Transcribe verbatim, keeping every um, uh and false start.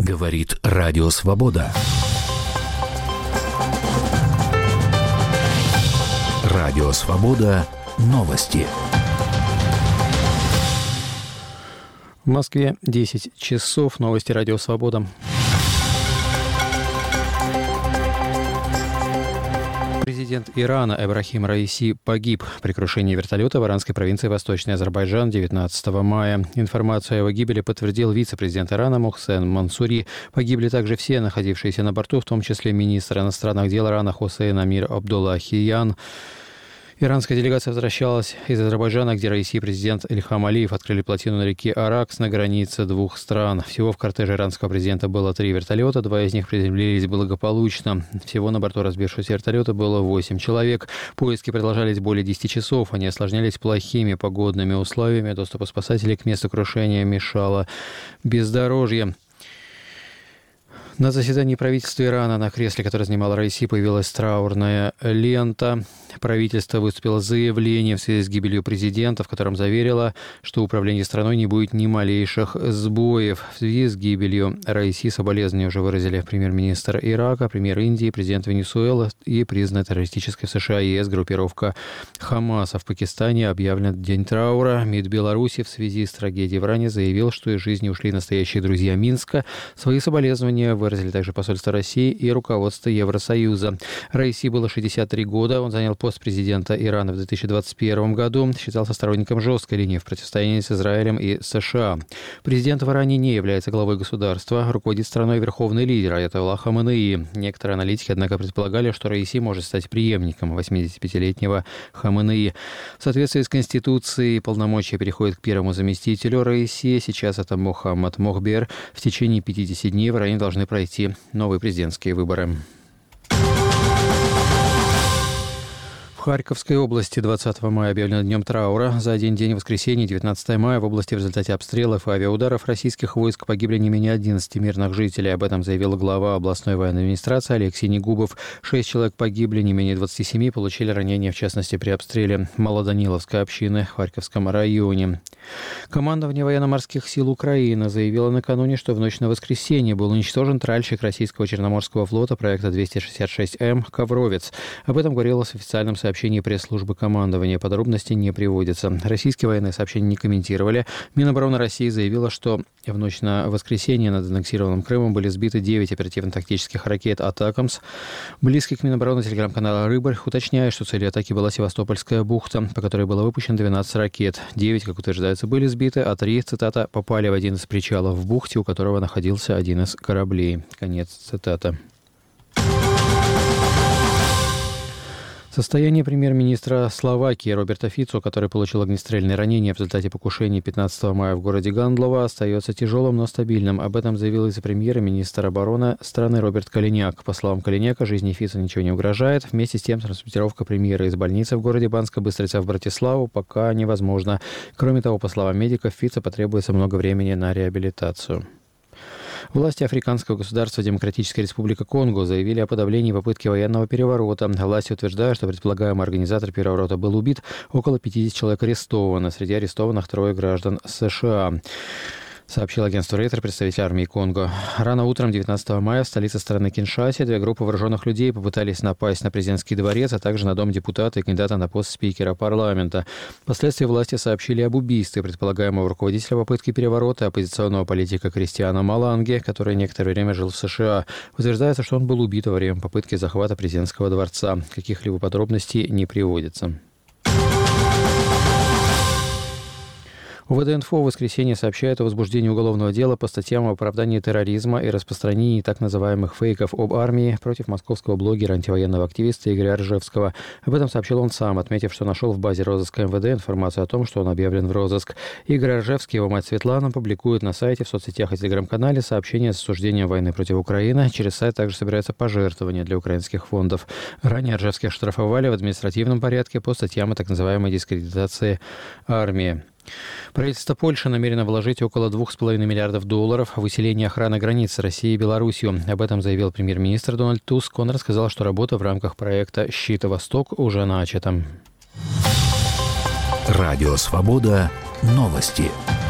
Говорит Радио Свобода. Радио Свобода. Новости. В Москве десять часов. Новости Радио Свобода. Президент Ирана Эбрахим Раиси погиб при крушении вертолета в иранской провинции Восточный Азербайджан девятнадцатого мая. Информацию о его гибели подтвердил вице-президент Ирана Мохсен Мансури. Погибли также все находившиеся на борту, в том числе министр иностранных дел Ирана Хусейн Амир Абдуллахиян. Иранская делегация возвращалась из Азербайджана, где Раиси и президент Ильхам Алиев открыли плотину на реке Аракс на границе двух стран. Всего в кортеже иранского президента было три вертолета, два из них приземлились благополучно. Всего на борту разбившегося вертолета было восемь человек. Поиски продолжались более десяти часов. Они осложнялись плохими погодными условиями. Доступу спасателей к месту крушения мешало бездорожье. На заседании правительства Ирана на кресле, которое занимал Раиси, появилась траурная лента. Правительство выступило с заявлением в связи с гибелью президента, в котором заверило, что управление страной не будет ни малейших сбоев. В связи с гибелью Раиси соболезнования уже выразили премьер-министр Ирака, премьер Индии, президент Венесуэлы и признанная террористической в США и ЕС группировка Хамас. А в Пакистане объявлен день траура. МИД Беларуси в связи с трагедией в Иране заявил, что из жизни ушли настоящие друзья Минска. Свои соболезнования выразили также посольство России и руководство Евросоюза. Раиси было шестьдесят три года. Он занял пост президента Ирана в две тысячи двадцать первом году. Считался сторонником жесткой линии в противостоянии с Израилем и США. Президент в Иране не является главой государства. Руководит страной верховный лидер Аятолла Хаменеи. Некоторые аналитики, однако, предполагали, что Раиси может стать преемником восьмидесятипятилетнего Хаменеи. В соответствии с Конституцией полномочия переходят к первому заместителю Раиси. Сейчас это Мохаммад Мохбер. В течение пятидесяти дней в Иране должны пройти новые президентские выборы. В Харьковской области двадцатого мая объявлено днем траура. За один день, воскресенье, девятнадцатого мая, в области в результате обстрелов и авиаударов российских войск погибли не менее одиннадцати мирных жителей. Об этом заявил глава областной военной администрации Алексей Негубов. Шесть человек погибли, не менее двадцати семи получили ранения, в частности, при обстреле Малоданиловской общины в Харьковском районе. Командование военно-морских сил Украины заявило накануне, что в ночь на воскресенье был уничтожен тральщик российского Черноморского флота проекта двести шестьдесят шесть эм «Ковровец». Об этом говорилось в официальном сообщении пресс-службы командования. Подробности не приводятся. Российские военные сообщения не комментировали. Минобороны России заявила, что в ночь на воскресенье над аннексированным Крымом были сбиты девять оперативно-тактических ракет «Атакамс». Близкий к Минобороны телеграм-канал «Рыбарь» уточняет, что целью атаки была Севастопольская бухта, по которой было выпущено двенадцать ракет. девять, как утверждается, были сбиты, а три, цитата, попали в один из причалов в бухте, у которого находился один из кораблей. Конец цитаты. Состояние премьер-министра Словакии Роберта Фицо, который получил огнестрельное ранение в результате покушения пятнадцатого мая в городе Гандлово, остается тяжелым, но стабильным. Об этом заявил вице-премьер и министр обороны страны Роберт Калиняк. По словам Калиняка, жизни Фицо ничего не угрожает. Вместе с тем, транспортировка премьера из больницы в городе Банска Быстрица в Братиславу пока невозможна. Кроме того, по словам медиков, Фицо потребуется много времени на реабилитацию. Власти африканского государства Демократическая Республика Конго заявили о подавлении попытки военного переворота. Власти утверждают, что предполагаемый организатор переворота был убит. Около пятидесяти человек арестовано. Среди арестованных трое граждан США. Сообщил агентство Рейтер, представитель армии Конго. Рано утром девятнадцатого мая в столице страны Киншасе две группы вооруженных людей попытались напасть на президентский дворец, а также на дом депутата и кандидата на пост спикера парламента. Впоследствии власти сообщили об убийстве предполагаемого руководителя попытки переворота, оппозиционного политика Кристиана Маланге, который некоторое время жил в США. Утверждается, что он был убит во время попытки захвата президентского дворца. Каких-либо подробностей не приводится. УВД-Инфо в воскресенье сообщает о возбуждении уголовного дела по статьям об оправдании терроризма и распространении так называемых фейков об армии против московского блогера, антивоенного активиста Игоря Ржевского. Об этом сообщил он сам, отметив, что нашел в базе розыска МВД информацию о том, что он объявлен в розыск. Игорь Ржевский и его мать Светлана публикуют на сайте, в соцсетях и телеграм-канале сообщения с осуждением войны против Украины. Через сайт также собираются пожертвования для украинских фондов. Ранее Ржевских штрафовали в административном порядке по статьям о так называемой дискредитации армии. Правительство Польши намерено вложить около двух с половиной миллиардов долларов в усиление охраны границ России и Беларусью. Об этом заявил премьер-министр Дональд Туск. Он рассказал, что работа в рамках проекта «Щит Восток» уже начата. Радио Свобода. Новости.